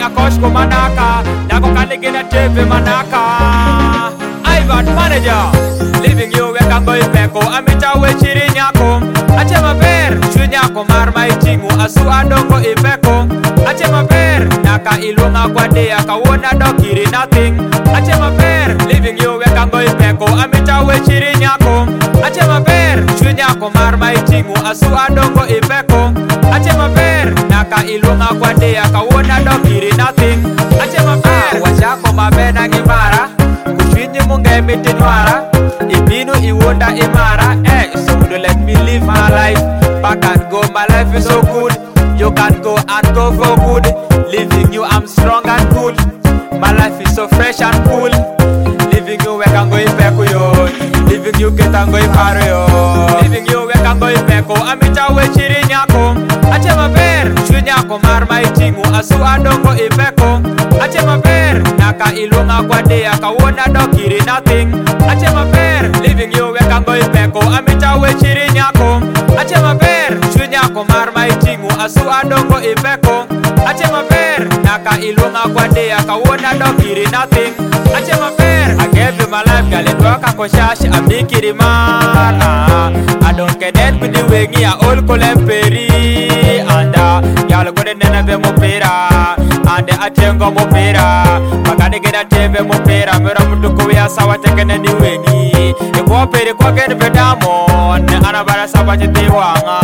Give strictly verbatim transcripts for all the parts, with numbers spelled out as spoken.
na koshko manaka, nako kanigina tepe manaka. Ivan manager, leaving you we can go ipeko, amita we chiri nyako. Ache maber, chwe nyako mar maitingu, asu adongo ipeko. Ache maber, naka ilunga kwa dea, kawona dokiri nothing. Ache maber, leaving you we can go ipeko, amita we chiri nyako. Ache maber, chwe nyako mar maitingu, asu adongo ipeko. Ache maber, naka ilunga kwa dea, kawona dokiri nothing. Ache maber, wachako mabena ngimara, kushwinyi munge mitinwara. Ibinu iwonda imara, eh, so don't let me live my life. Back and go, my life is so good. You can go and go for good. Leaving you, I'm strong and good. My life is so fresh and cool. Leaving you, we can go ipeko yo. Leaving you, get and go iparo yo. Leaving you, we can go ipeko. Amita we chiri nyako. Ache maber, chwe nyako mar maitingu, asu adongo ipeko. Ache maber, naka ilunga kwa dea, kawona dokiri nothing. Ache maber, leaving you, we can go ipeko. Amita we chiri nyako. Ache maber, chwe nyako mar maitingu, asu adongo ipeko. Ache maber, naka ilunga kwa dea, kawona dokiri nothing. Ache maber, I gave you my life, girl, it work ako shash, I'm nikiri mala. I don't get that with the wingy, I all kolemperi. And uh, y'all go to nene mopera. And the atengo mopera. Magani get a teve mopera. Mera mutuku ya sawa tekene ni wingy. Iko peri kwa gen vedamon. Anabara sawa jete wanga.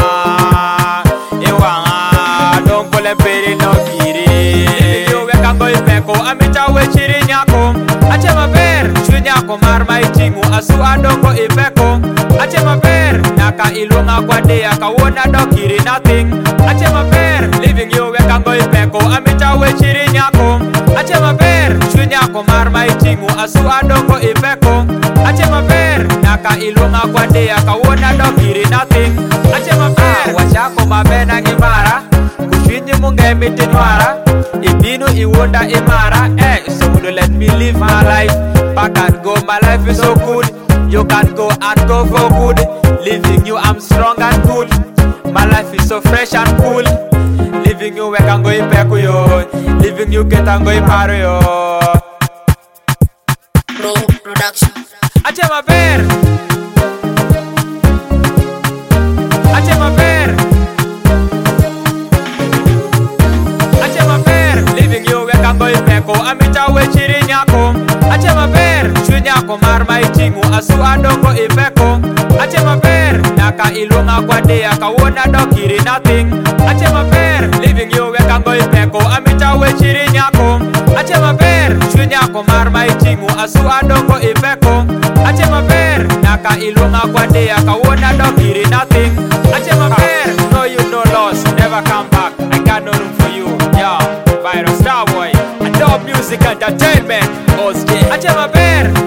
Iwanga. Don't kolemperi no kiri. Yo we can go ipeko. Amita we chiri nyako. Ache maber, chwe nyako mar maitingu, asu adongo ipeko. Ache maber, naka ilunga kwa dea, kawona dokiri nothing. Ache maber, leaving you we can go ipeko. Amita we chiri nyako. Ache maber, chwe nyako mar maitingu, asu adongo ipeko. Ache maber, naka ilunga kwa dea, kawona dokiri nothing. Ache maber, wachako mabena ngimara, kushwinyi munge mitinwara. Ibinu iwonda imara, eh, so don't let me live my life. Back and go, my life is so good. You can go and go for good. Leaving you, I'm strong and good. My life is so fresh and cool. Leaving you, we can go ipeko yo. Leaving you, get and go iparo yo. Pro Production. Ache maber. Ache maber. Ache maber. Leaving you, we can go ipeko. Amita we chiri nyako. Ache maber, chwe nyako mar maitingu, asu adongo ipeko. Ache maber, naka ilunga kwa dea, kawona dokiri nothing. Ache maber, leaving you we can go ipeko. Amita we chiri nyako. Ache maber, chwe nyako mar maitingu, asu adongo ipeko. Ache maber, naka ilunga kwa dea, kawona dokiri nothing. Ache maber, no you no loss, never come back. I got no room for you, yeah. Virus Starboy, Adobe Music Entertainment. Ache maber,